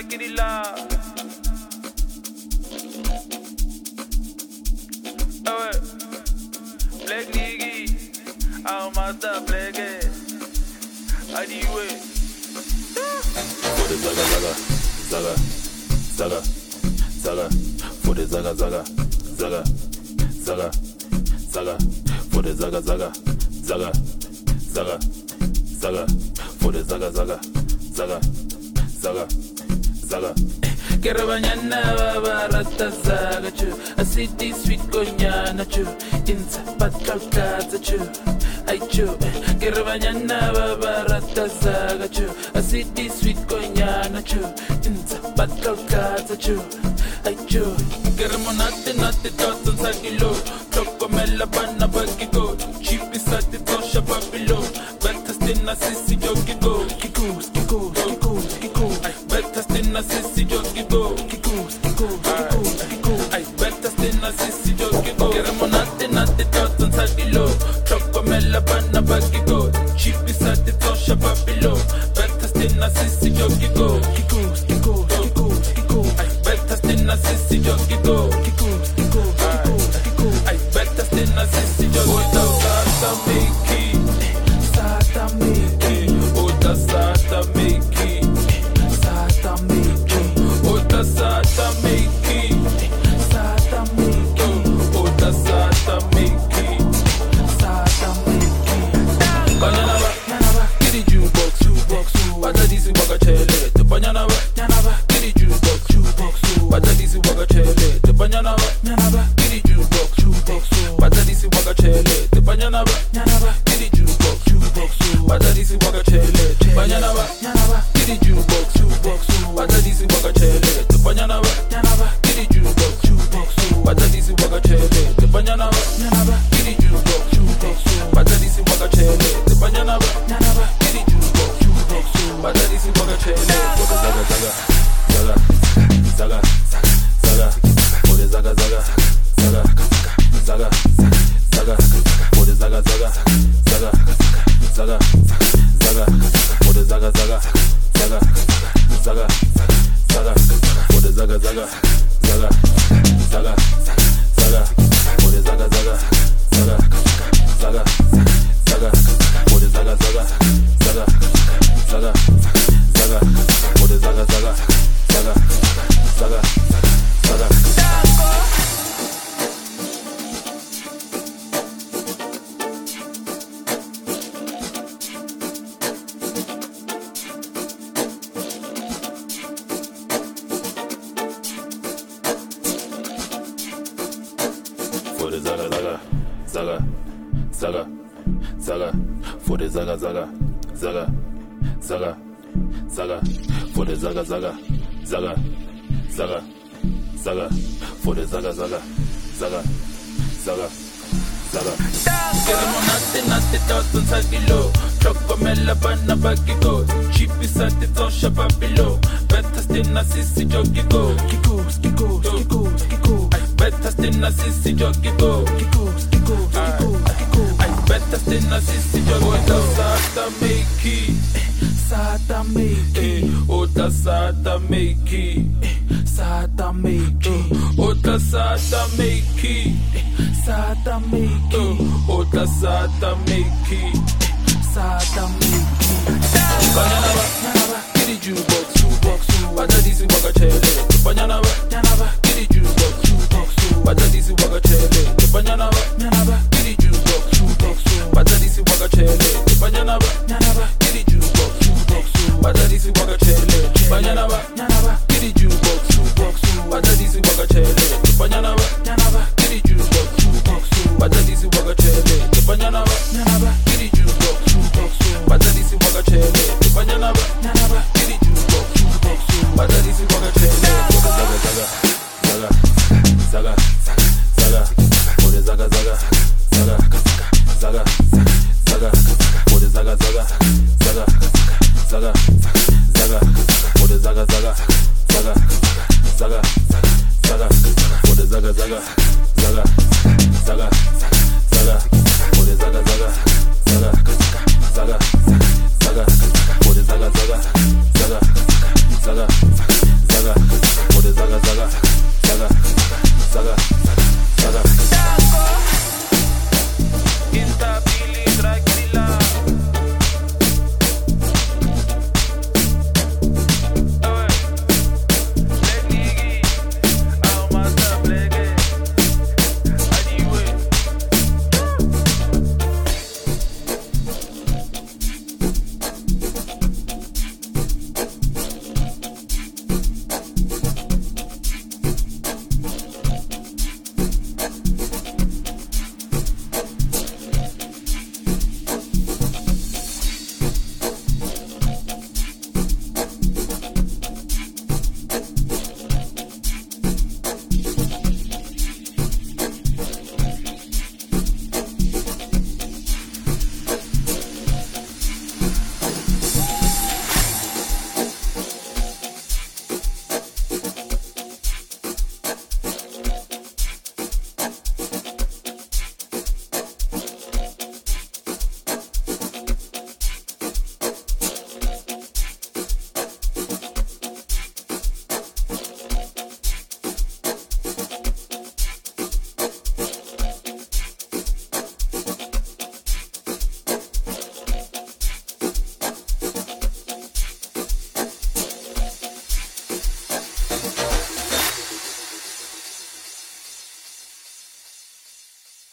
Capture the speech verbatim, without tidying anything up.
get it loud. Oh, ouais. Black nigga, I'm master black ass. How do you wait? For the zaga zaga, zaga, zaga, zaga. For the zaga zaga, zaga, zaga, zaga. For the zaga zaga, zaga, zaga, zaga. For the zaga zaga, zaga, zaga, zaga. Kerabanyana baba rasta zaga chu, asidi sweet konyana chu, insa patalkaza chu, ay chu. Kerabanyana baba rasta zaga chu, asidi sweet konyana chu, insa patalkaza chu, ay chu. Keramonate nate totan sagilo, toko mela bana bagigo, chipi sate tosha babilo, betastina sisi jogigo, kikos kikos kikos kikos, betastina sisi jogigo, kikos kikos kikos kikos, ay betastina sisi jogigo. Keramonate nate totan sagilo, toko mela bana bagigo, chipi sate tosha babilo, betastina sisi jogigo, kikos kikos kikos kikos, ay betastina sisi jogigo, kikos kikos kikos kikos, ay betastina sisi jogigo. Sata miki, sata miki, ota sata miki, sata miki, ota sata miki, sata miki, ota sata miki, sata miki. Banana ba, banana ba, kiri jukebox, jukebox, bata disi waka chele, te banana ba, banana ba, kiri jukebox, jukebox, bata disi waka chele, te banana ba, banana ba, kiri jukebox, jukebox, bata disi waka chele, te banana ba, banana ba, kiri jukebox, jukebox, bata disi waka chele, te banana ba, banana ba, kiri jukebox, jukebox, bata disi waka chele, te banana ba, banana ba, kiri jukebox, jukebox, bata disi waka chele, te banana ba, banana ba, kiri jukebox, jukebox, bata disi waka chele, te banana ba, banana ba, kiri jukebox, jukebox, bata disi waka chele. Zaga zaga, zaga, zaga, zaga. For the zaga zaga, zaga, zaga, zaga. For the zaga zaga, zaga, zaga, zaga. For the zaga zaga, zaga, zaga, zaga. For the zaga zaga, zaga, zaga, zaga. For the zaga zaga, zaga, zaga, zaga. For the zaga zaga, zaga, zaga, zaga. For the zaga zaga, zaga, zaga, zaga. For the zaga zaga, zaga, zaga, zaga. For the zaga zaga, zaga, zaga, zaga. For the zaga zaga, zaga, zaga, zaga. For the zaga zaga, zaga, zaga, zaga. Keramonate nate totan sagilo, toko mela bana bagigo, chipi sate tosha babilo, betastina sisi jogigo, kikos kikos kikos kikos, betastina sisi jogigo, kikos kikos kikos kikos, ay betastina sisi jogigo. Ota sata miki, sata miki, ota sata miki, sata miki, ota sata miki, sata miki, ota sata miki, sata miki. Banana ba, banana ba, kiri jukebox, jukebox, bata disi waka chele, banana ba, banana ba, kiri jukebox, jukebox, bata disi waka chele, banana ba, banana ba, kiri jukebox, jukebox, bata disi waka chele, banana ba, banana ba, kiri jukebox, jukebox, bata disi waka chele, banana ba, banana ba, kiri jukebox, jukebox, bata disi waka chele, banana ba, banana ba, kiri jukebox, jukebox, bata disi waka chele, banana ba, banana ba, kiri jukebox, jukebox, bata disi waka chele, banana ba, banana ba, kiri jukebox, jukebox, bata disi waka chele. Zaga zaga, zaga, zaga. For the zaga zaga, zaga, zaga, zaga. For the zaga zaga, zaga, zaga, zaga. For the zaga zaga.